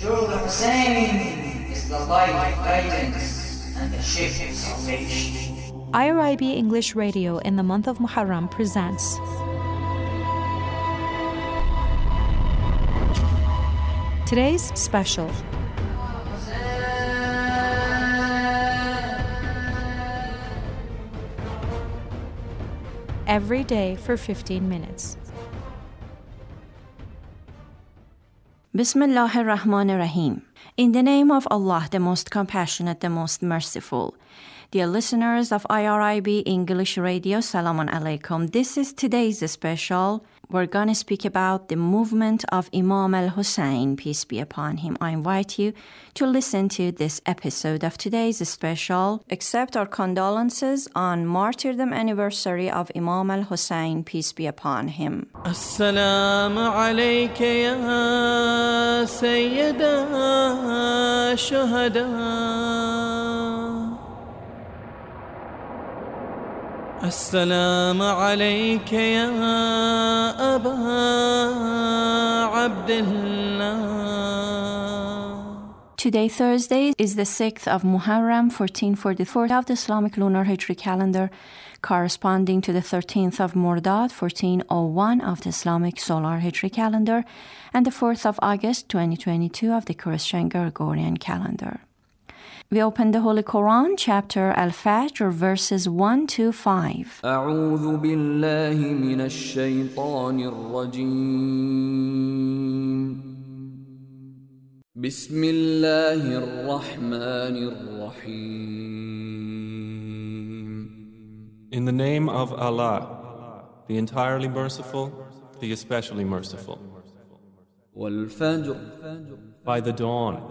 Surely Hussein is the light of guidance and the ship of salvation. IRIB English Radio in the month of Muharram presents today's special. Every day for 15 minutes. Bismillahir Rahmanir Rahim. In the name of Allah, the most compassionate, the most merciful. Dear listeners of IRIB English Radio, Salamun Alaikum. This is today's special. We're going to speak about the movement of Imam al-Hussein, peace be upon him. I invite you to listen to this episode of today's special. Accept our condolences on martyrdom anniversary of Imam al-Hussein, peace be upon him. Assalamu alayka ya sayyida shuhada. السلام عليك يا أبا عبد الله. Today, Thursday, is the 6th of Muharram, 1444 of the Islamic lunar Hijri calendar, corresponding to the 13th of Mordad, 1401 of the Islamic solar Hijri calendar, and the 4th of August, 2022 of the Christian Gregorian calendar. We open the Holy Quran, chapter Al-Fajr, verses 1 to 5. أعوذ بالله من الشيطان الرجيم. بسم الله الرحمن الرحيم. In the name of Allah, the entirely merciful, the especially merciful. والفجر. By the dawn,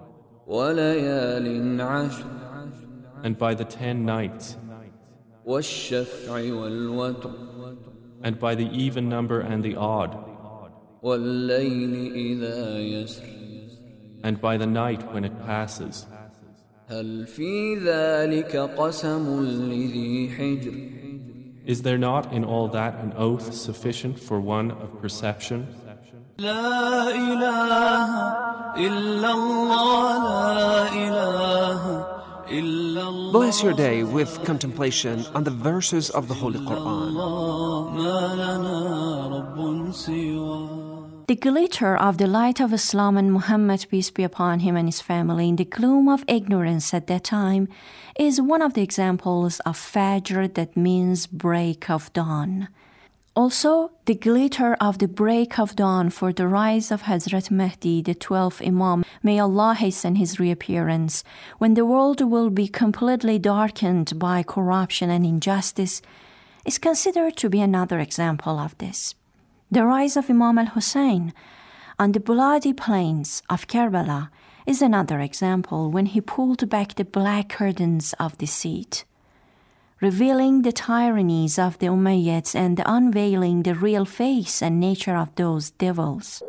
وليال عشر. and by the 10 nights, والشفع والوتر. and by the even number and the odd, والليل إذا يسر. and by the night when it passes. هل في ذلك قسم لذي حجر. Is there not in all that an oath sufficient for one of perception? لا إله إلا الله لا إله إلا الله. Bless your day with contemplation on the verses of the Holy Quran. ما لنا رب سواه. The glitter of the light of Islam and Muhammad, peace be upon him and his family, in the gloom of ignorance at that time, is one of the examples of Fajr, that means break of dawn. Also, the glitter of the break of dawn for the rise of Hazrat Mahdi, the 12th Imam, may Allah hasten his reappearance, when the world will be completely darkened by corruption and injustice, is considered to be another example of this. The rise of Imam al-Hussein on the bloody plains of Karbala is another example, when he pulled back the black curtains of deceit, revealing the tyrannies of the Umayyads and unveiling the real face and nature of those devils.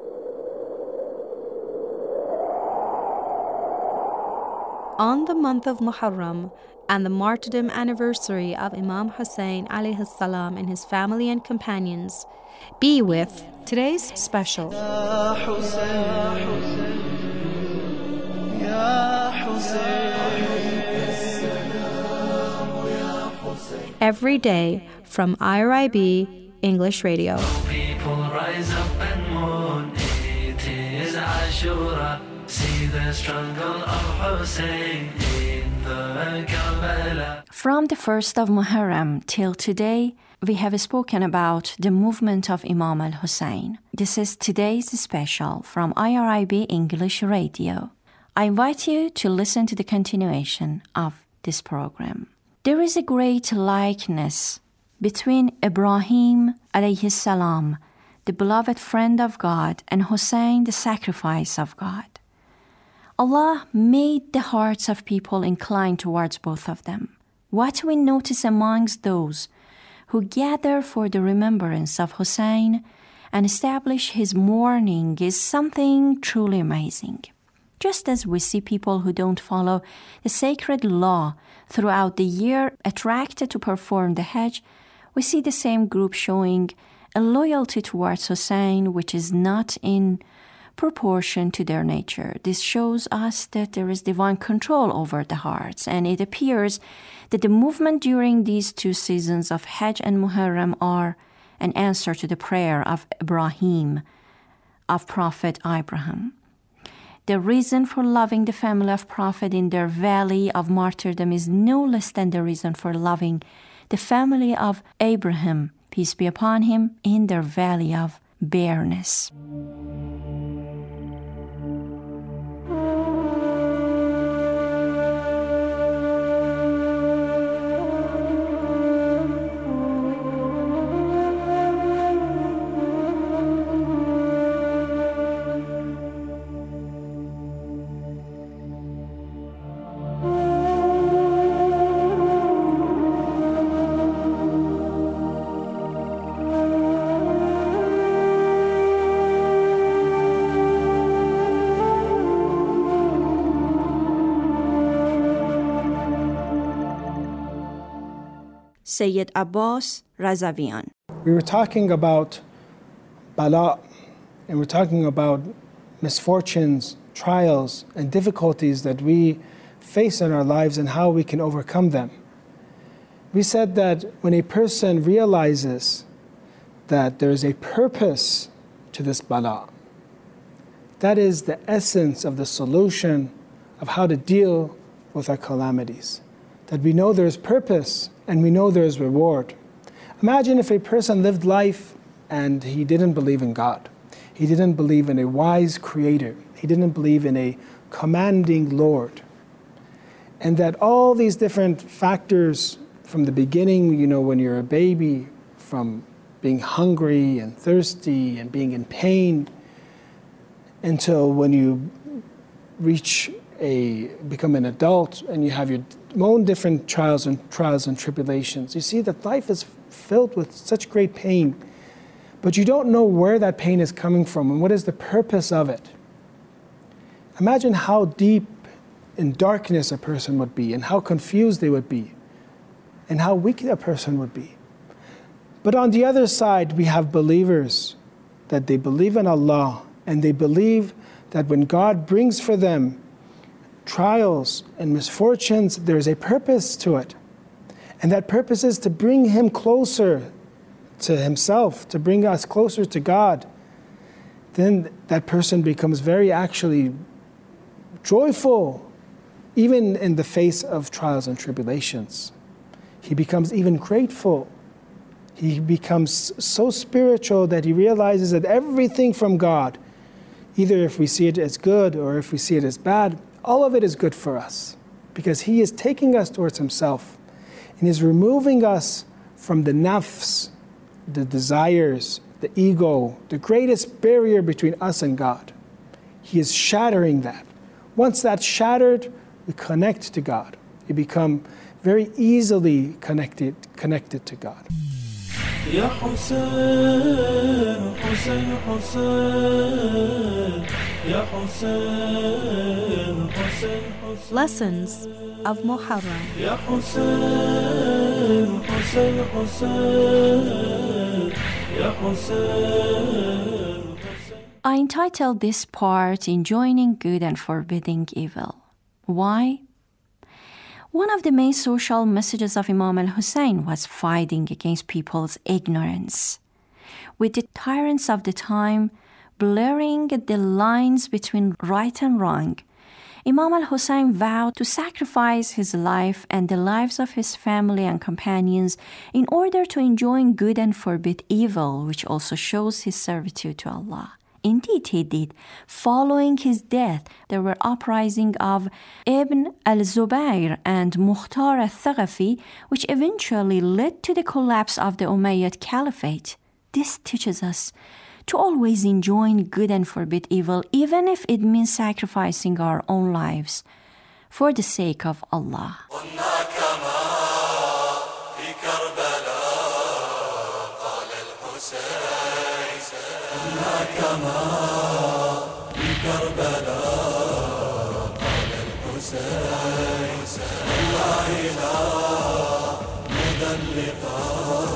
On the month of Muharram and the martyrdom anniversary of Imam Hussein alayhi salam and his family and companions, be with today's special. يا حسين يا حسين. Every day from IRIB English Radio. People rise up and mourn. It is Ashura. See the struggle of Hussein in the Karbala. From the 1st of Muharram till today, we have spoken about the movement of Imam al-Hussein. This is today's special from IRIB English Radio. I invite you to listen to the continuation of this program. There is a great likeness between Ibrahim alayhi salam, the beloved friend of God, and Hussein, the sacrifice of God. Allah made the hearts of people incline towards both of them. What we notice amongst those who gather for the remembrance of Hussein and establish his mourning is something truly amazing. Just as we see people who don't follow the sacred law throughout the year attracted to perform the Hajj, we see the same group showing a loyalty towards Hussein which is not in proportion to their nature. This shows us that there is divine control over the hearts, and it appears that the movement during these 2 seasons of Hajj and Muharram are an answer to the prayer of Ibrahim, of Prophet Abraham. The reason for loving the family of Prophet in their valley of martyrdom is no less than the reason for loving the family of Abraham, peace be upon him, in their valley of bareness. Sayyid Abbas Razavian. We were talking about bala, and we're talking about misfortunes, trials, and difficulties that we face in our lives and how we can overcome them. We said that when a person realizes that there is a purpose to this bala, that is the essence of the solution of how to deal with our calamities. That we know there's purpose and we know there's reward. Imagine if a person lived life and he didn't believe in God. He didn't believe in a wise creator. He didn't believe in a commanding Lord. And that all these different factors from the beginning, when you're a baby, from being hungry and thirsty and being in pain, until when you become an adult and you have your own different trials and tribulations. You see that life is filled with such great pain, but you don't know where that pain is coming from and what is the purpose of it. Imagine how deep in darkness a person would be and how confused they would be and how weak a person would be. But on the other side, we have believers that they believe in Allah and they believe that when God brings for them trials and misfortunes, there is a purpose to it. And that purpose is to bring him closer to himself, to bring us closer to God. Then that person becomes very actually joyful, even in the face of trials and tribulations. He becomes even grateful. He becomes so spiritual that he realizes that everything from God, either if we see it as good or if we see it as bad, all of it is good for us because he is taking us towards himself and is removing us from the nafs, the desires, the ego, the greatest barrier between us and God. He is shattering that. Once that's shattered, we connect to God. We become very easily connected to God. يا حسين حسين حسين يا حسين حسين حسين Lessons of Muharram. يا حسين حسين حسين يا حسين. I entitled this part Enjoining Good and Forbidding Evil. Why? One of the main social messages of Imam al-Hussein was fighting against people's ignorance, with the tyrants of the time blurring the lines between right and wrong. Imam al-Hussein vowed to sacrifice his life and the lives of his family and companions in order to enjoin good and forbid evil, which also shows his servitude to Allah. Indeed, he did. Following his death, there were uprisings of Ibn al-Zubayr and Mukhtar al-Thaqafi, which eventually led to the collapse of the Umayyad Caliphate. This teaches us to always enjoin good and forbid evil, even if it means sacrificing our own lives for the sake of Allah. كما في كربلاء قال الحسين الله لا مذل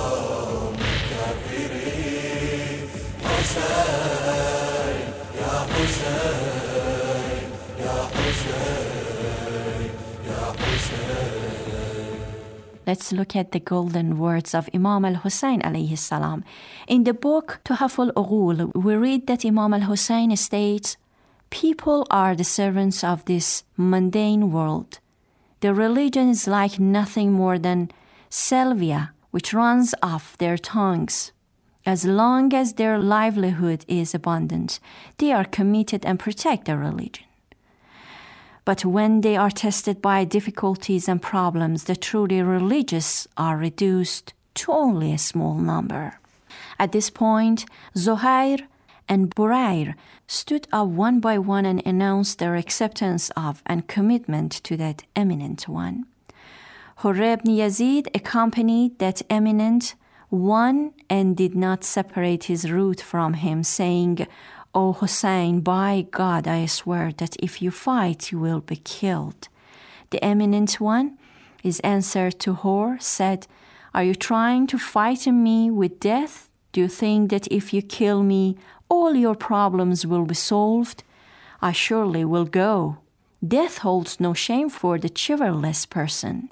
قوم الكافرين حسين يا Let's look at the golden words of Imam al-Hussein alayhi salam. In the book Tuhaf al-Ughul, we read that Imam al-Hussein states, "People are the servants of this mundane world. Their religion is like nothing more than salvia, which runs off their tongues. As long as their livelihood is abundant, they are committed and protect their religion. But when they are tested by difficulties and problems, the truly religious are reduced to only a small number." At this point, Zuhair and Burair stood up one by one and announced their acceptance of and commitment to that eminent one. Hurr ibn Yazid accompanied that eminent one and did not separate his route from him, saying, "O Hussein, by God I swear that if you fight, you will be killed." The eminent one, his answer to Hur, said, "Are you trying to frighten me with death? Do you think that if you kill me, all your problems will be solved? I surely will go. Death holds no shame for the chivalrous person."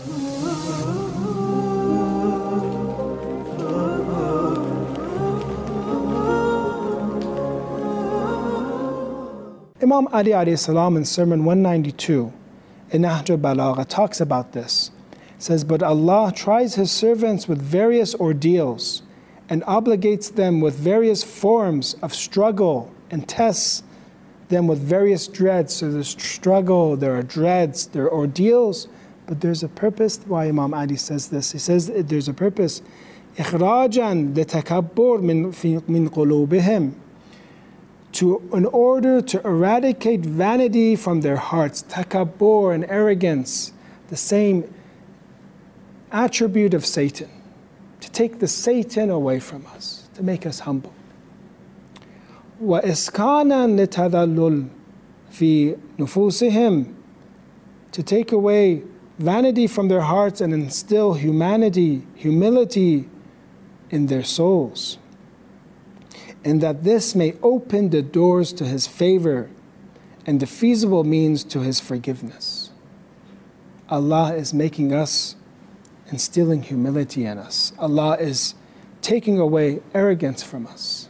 Imam Ali alayhi salam in Sermon 192 in Nahj al-Balagha talks about this. It says, "But Allah tries His servants with various ordeals and obligates them with various forms of struggle and tests them with various dreads." So there's struggle, there are dreads, there are ordeals, but there's a purpose why Imam Ali says this. He says there's a purpose. إِخْرَاجًا لِتَكَبُّرْ مِنْ قُلُوبِهِمْ, in order to eradicate vanity from their hearts. Takabbur and arrogance, the same attribute of Satan. To take the Satan away from us, to make us humble. وَإِسْكَانًا لِتَذَلُّلْ فِي نُفُوسِهِمْ, to take away vanity from their hearts and instill humility in their souls. And that this may open the doors to His favor and the feasible means to His forgiveness. Allah is making us, instilling humility in us. Allah is taking away arrogance from us.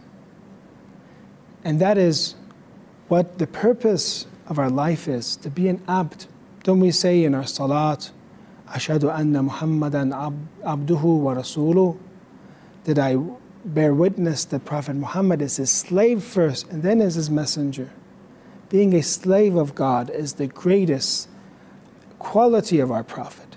And that is what the purpose of our life is, to be an abd. Don't we say in our salat, "Ashhadu anna Muhammadan abduhu wa rasuluh," that I bear witness that Prophet Muhammad is His slave first and then is His messenger. Being a slave of God is the greatest quality of our Prophet.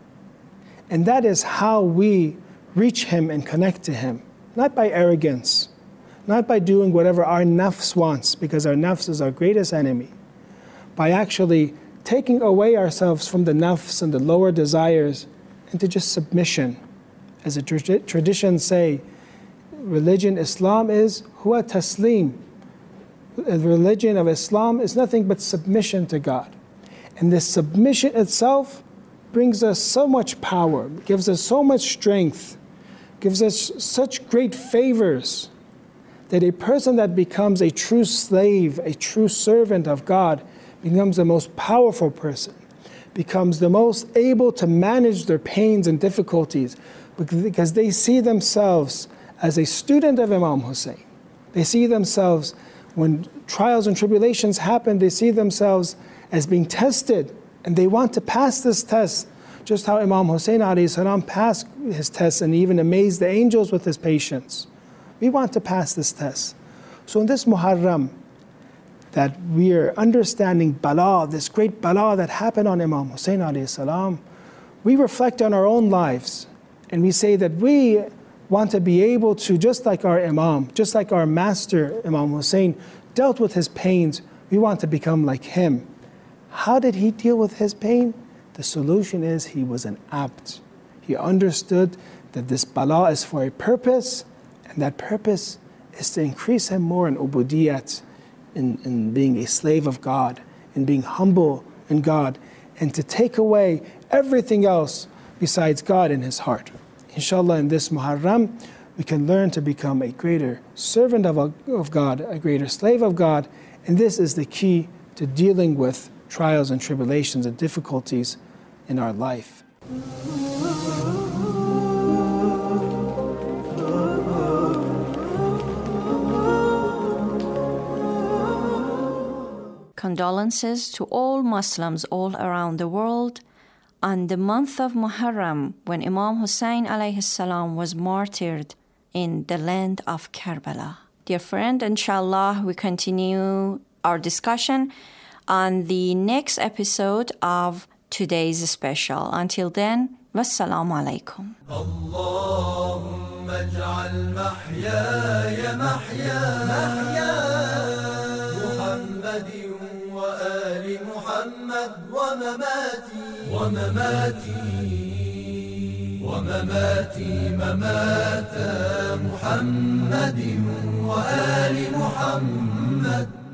And that is how we reach Him and connect to Him. Not by arrogance, not by doing whatever our nafs wants, because our nafs is our greatest enemy. By actually taking away ourselves from the nafs and the lower desires into just submission. As the traditions say, religion, Islam is huwa taslim. The religion of Islam is nothing but submission to God. And this submission itself brings us so much power, gives us so much strength, gives us such great favors, that a person that becomes a true slave, a true servant of God, becomes the most powerful person, becomes the most able to manage their pains and difficulties, because they see themselves as a student of Imam Hussein. They see themselves, when trials and tribulations happen, they see themselves as being tested, and they want to pass this test, just how Imam Hussein alayhi salam passed his test and even amazed the angels with his patience. We want to pass this test. So in this Muharram, that we are understanding bala, this great bala that happened on Imam Hussein alayhi salam, we reflect on our own lives, and we say that we want to be able to, just like our Imam, just like our master Imam Hussein dealt with his pains, we want to become like him. How did he deal with his pain? The solution is he was an abd. He understood that this bala is for a purpose, and that purpose is to increase him more in ubudiyat, in being a slave of God, in being humble in God, and to take away everything else besides God in his heart. Inshallah, in this Muharram, we can learn to become a greater servant of God, a greater slave of God, and this is the key to dealing with trials and tribulations and difficulties in our life. Condolences to all Muslims all around the world on the month of Muharram, when Imam Hussein alayhi salam was martyred in the land of Karbala. Dear friend, inshallah, we continue our discussion on the next episode of today's special. Until then, wassalamu alaikum. Allahumma ij'al mahyaya mahya Muhammadin wa ali Muhammad wa mamati mamata Muhammadin wa ali Muhammad